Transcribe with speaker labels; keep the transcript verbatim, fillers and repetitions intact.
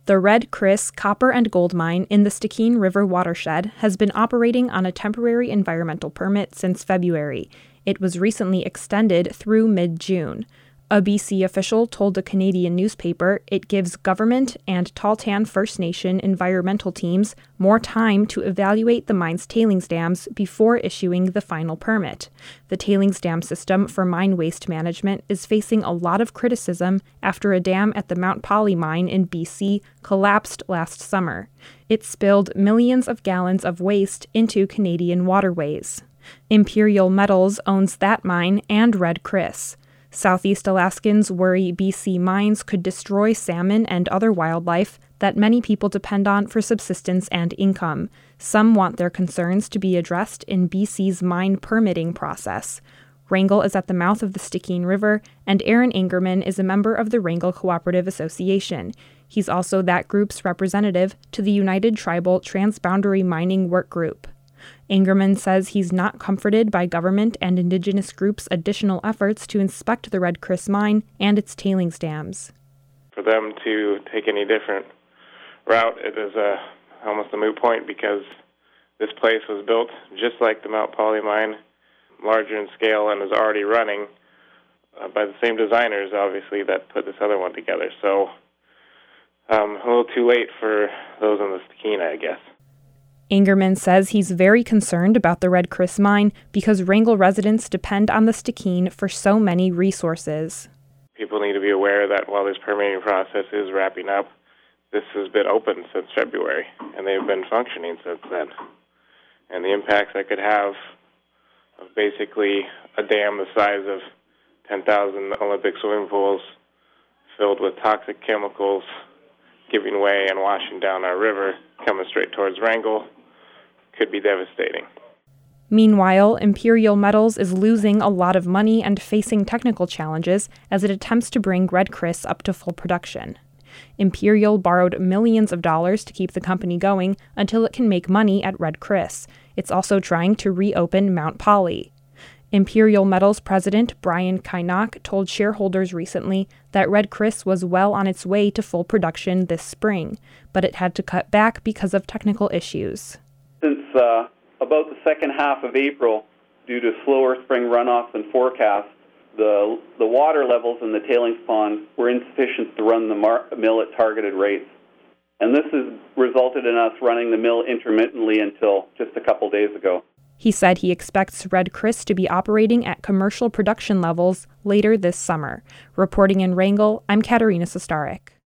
Speaker 1: The Red Chris copper and gold mine in the Stikine River watershed has been operating on a temporary environmental permit since February. It was recently extended through mid-June. A B C official told a Canadian newspaper it gives government and Tahltan First Nation environmental teams more time to evaluate the mine's tailings dams before issuing the final permit. The tailings dam system for mine waste management is facing a lot of criticism after a dam at the Mount Polley mine in B C collapsed last summer. It spilled millions of gallons of waste into Canadian waterways. Imperial Metals owns that mine and Red Chris. Southeast Alaskans worry B C mines could destroy salmon and other wildlife that many people depend on for subsistence and income. Some want their concerns to be addressed in B C's mine permitting process. Wrangell is at the mouth of the Stikine River, and Aaron Angerman is a member of the Wrangell Cooperative Association. He's also that group's representative to the United Tribal Transboundary Mining Work Group. Angerman says he's not comforted by government and Indigenous groups' additional efforts to inspect the Red Chris mine and its tailings dams.
Speaker 2: For them to take any different route, it is a, almost a moot point because this place was built just like the Mount Polley mine, larger in scale, and is already running uh, by the same designers, obviously, that put this other one together. So um, a little too late for those in the Stikine, I guess.
Speaker 1: Angerman says he's very concerned about the Red Chris mine because Wrangell residents depend on the Stikine for so many resources.
Speaker 2: People need to be aware that while this permitting process is wrapping up, this has been open since February, and they've been functioning since then. And the impacts that could have of basically a dam the size of ten thousand Olympic swimming pools filled with toxic chemicals giving way and washing down our river, coming straight towards Wrangell, could be devastating.
Speaker 1: Meanwhile, Imperial Metals is losing a lot of money and facing technical challenges as it attempts to bring Red Chris up to full production. Imperial borrowed millions of dollars to keep the company going until it can make money at Red Chris. It's also trying to reopen Mount Polley. Imperial Metals president Brian Kynock told shareholders recently that Red Chris was well on its way to full production this spring, but it had to cut back because of technical issues.
Speaker 3: Since uh, about the second half of April, due to slower spring runoff than forecast, the the water levels in the tailings pond were insufficient to run the mar- mill at targeted rates. And this has resulted in us running the mill intermittently until just a couple days ago.
Speaker 1: He said he expects Red Chris to be operating at commercial production levels later this summer. Reporting in Wrangell, I'm Katerina Sostarek.